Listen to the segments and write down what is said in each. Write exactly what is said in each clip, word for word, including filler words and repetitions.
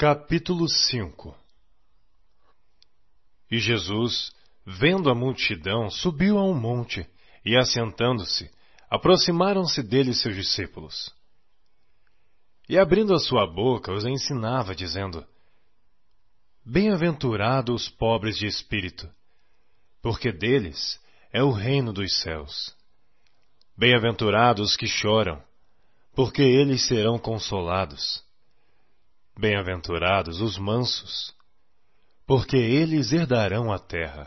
Capítulo cinco. E Jesus, vendo a multidão, subiu a um monte, e assentando-se, aproximaram-se dele seus discípulos. E abrindo a sua boca, os ensinava, dizendo: Bem-aventurados os pobres de espírito, porque deles é o reino dos céus. Bem-aventurados os que choram, porque eles serão consolados. Bem-aventurados os mansos, porque eles herdarão a terra.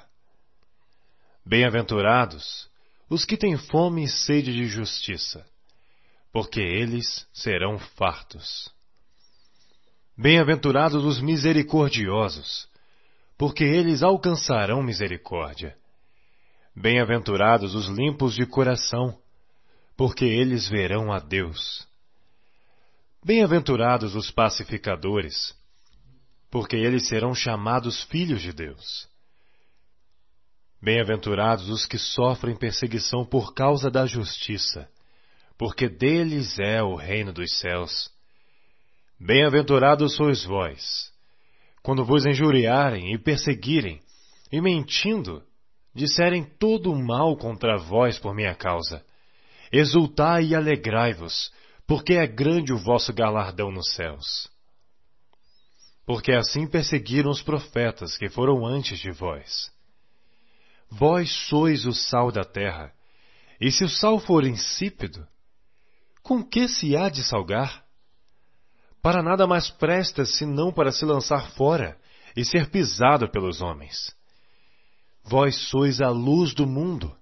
Bem-aventurados os que têm fome e sede de justiça, porque eles serão fartos. Bem-aventurados os misericordiosos, porque eles alcançarão misericórdia. Bem-aventurados os limpos de coração, porque eles verão a Deus. Bem-aventurados os pacificadores, porque eles serão chamados filhos de Deus. Bem-aventurados os que sofrem perseguição por causa da justiça, porque deles é o reino dos céus. Bem-aventurados sois vós, quando vos injuriarem e perseguirem, e mentindo, disserem todo o mal contra vós por minha causa. Exultai e alegrai-vos, porque é grande o vosso galardão nos céus. Porque assim perseguiram os profetas que foram antes de vós. Vós sois o sal da terra, e se o sal for insípido, com que se há de salgar? Para nada mais presta senão para se lançar fora e ser pisado pelos homens. Vós sois a luz do mundo.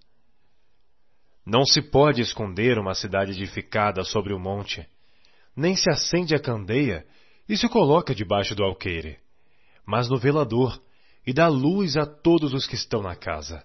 Não se pode esconder uma cidade edificada sobre o monte, nem se acende a candeia e se coloca debaixo do alqueire, mas no velador, e dá luz a todos os que estão na casa.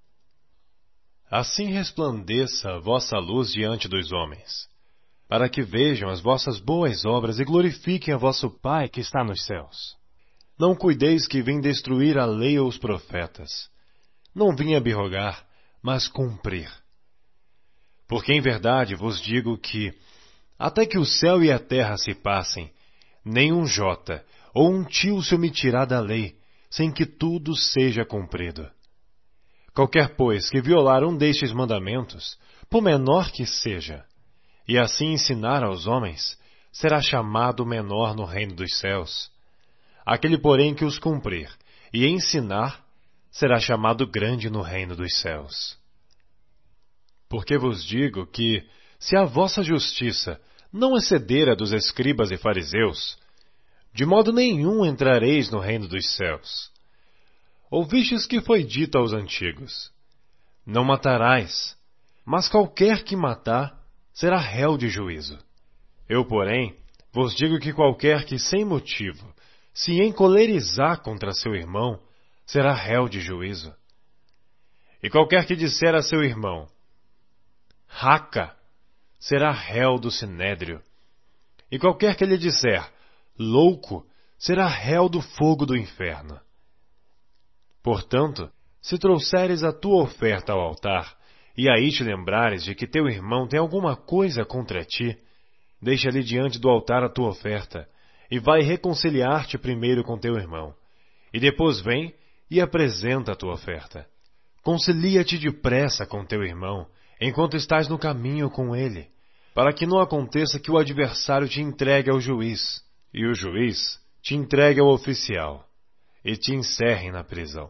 Assim resplandeça a vossa luz diante dos homens, para que vejam as vossas boas obras e glorifiquem a vosso Pai que está nos céus. Não cuideis que vim destruir a lei ou os profetas. Não vim abrogar, mas cumprir. Porque em verdade vos digo que, até que o céu e a terra se passem, nem um jota ou um tio se omitirá da lei, sem que tudo seja cumprido. Qualquer, pois, que violar um destes mandamentos, por menor que seja, e assim ensinar aos homens, será chamado menor no reino dos céus. Aquele, porém, que os cumprir e ensinar, será chamado grande no reino dos céus. Porque vos digo que, se a vossa justiça não exceder a dos escribas e fariseus, de modo nenhum entrareis no reino dos céus. Ouvistes que foi dito aos antigos: Não matarás, mas qualquer que matar será réu de juízo. Eu, porém, vos digo que qualquer que sem motivo se encolerizar contra seu irmão será réu de juízo. E qualquer que disser a seu irmão: Raca, será réu do sinédrio. E qualquer que lhe disser: Louco, será réu do fogo do inferno. Portanto, se trouxeres a tua oferta ao altar, e aí te lembrares de que teu irmão tem alguma coisa contra ti, deixa ali diante do altar a tua oferta, e vai reconciliar-te primeiro com teu irmão, e depois vem e apresenta a tua oferta. Concilia-te depressa com teu irmão, enquanto estás no caminho com ele, para que não aconteça que o adversário te entregue ao juiz, e o juiz te entregue ao oficial, e te encerre na prisão.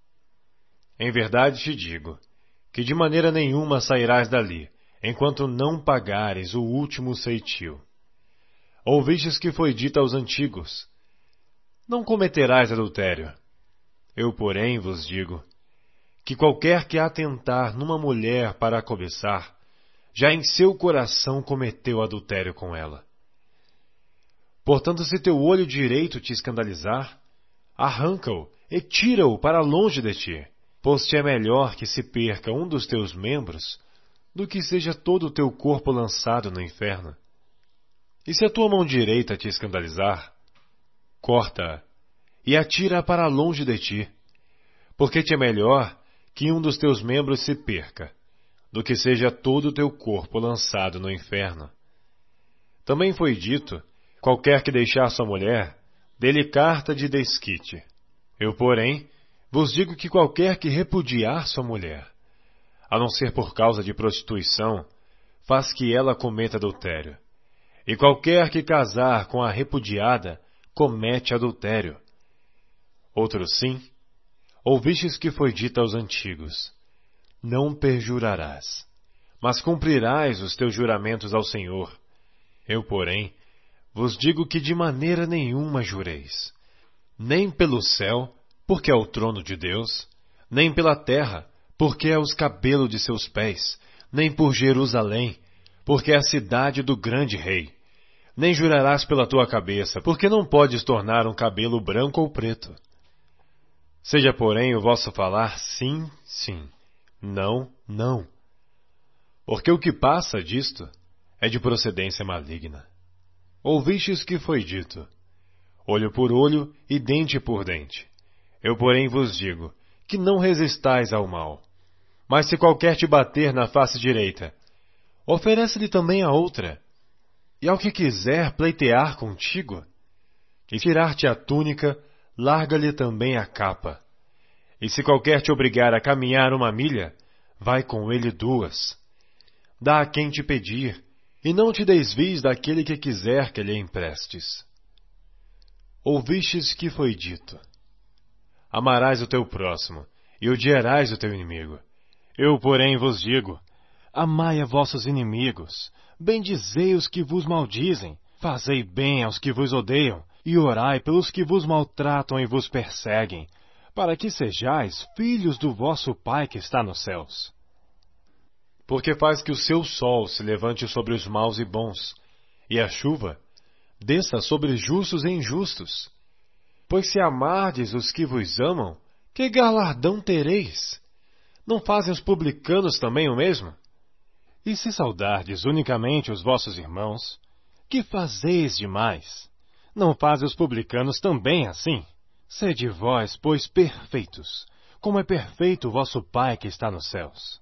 Em verdade te digo, que de maneira nenhuma sairás dali, enquanto não pagares o último ceitil. Ouvistes que foi dito aos antigos: Não cometerás adultério. Eu, porém, vos digo, que qualquer que atentar numa mulher para a cobiçar, já em seu coração cometeu adultério com ela. Portanto, se teu olho direito te escandalizar, arranca-o e tira-o para longe de ti, pois te é melhor que se perca um dos teus membros, do que seja todo o teu corpo lançado no inferno. E se a tua mão direita te escandalizar, corta-a e atira-a para longe de ti, porque te é melhor que um dos teus membros se perca, do que seja todo o teu corpo lançado no inferno. Também foi dito: qualquer que deixar sua mulher, dê-lhe carta de desquite. Eu, porém, vos digo que qualquer que repudiar sua mulher, a não ser por causa de prostituição, faz que ela cometa adultério. E qualquer que casar com a repudiada, comete adultério. Outro sim, ouvistes que foi dito aos antigos: não perjurarás, mas cumprirás os teus juramentos ao Senhor. Eu, porém, vos digo que de maneira nenhuma jureis, nem pelo céu, porque é o trono de Deus, nem pela terra, porque é os cabelos de seus pés, nem por Jerusalém, porque é a cidade do grande rei. Nem jurarás pela tua cabeça, porque não podes tornar um cabelo branco ou preto. Seja, porém, o vosso falar sim, sim, não, não. Porque o que passa disto é de procedência maligna. Ouvistes que foi dito: olho por olho e dente por dente. Eu, porém, vos digo que não resistais ao mal. Mas se qualquer te bater na face direita, oferece-lhe também a outra. E ao que quiser pleitear contigo, e tirar-te a túnica, larga-lhe também a capa. E se qualquer te obrigar a caminhar uma milha, vai com ele duas. Dá a quem te pedir, e não te desvies daquele que quiser que lhe emprestes. Ouvistes que foi dito: amarás o teu próximo, e odiarás o teu inimigo. Eu, porém, vos digo: amai a vossos inimigos, bendizei os que vos maldizem, fazei bem aos que vos odeiam, e orai pelos que vos maltratam e vos perseguem, para que sejais filhos do vosso Pai que está nos céus. Porque faz que o seu sol se levante sobre os maus e bons, e a chuva desça sobre justos e injustos. Pois se amardes os que vos amam, que galardão tereis? Não fazem os publicanos também o mesmo? E se saudardes unicamente os vossos irmãos, que fazeis demais? Não fazem os publicanos também assim? Sede vós, pois, perfeitos, como é perfeito o vosso Pai que está nos céus.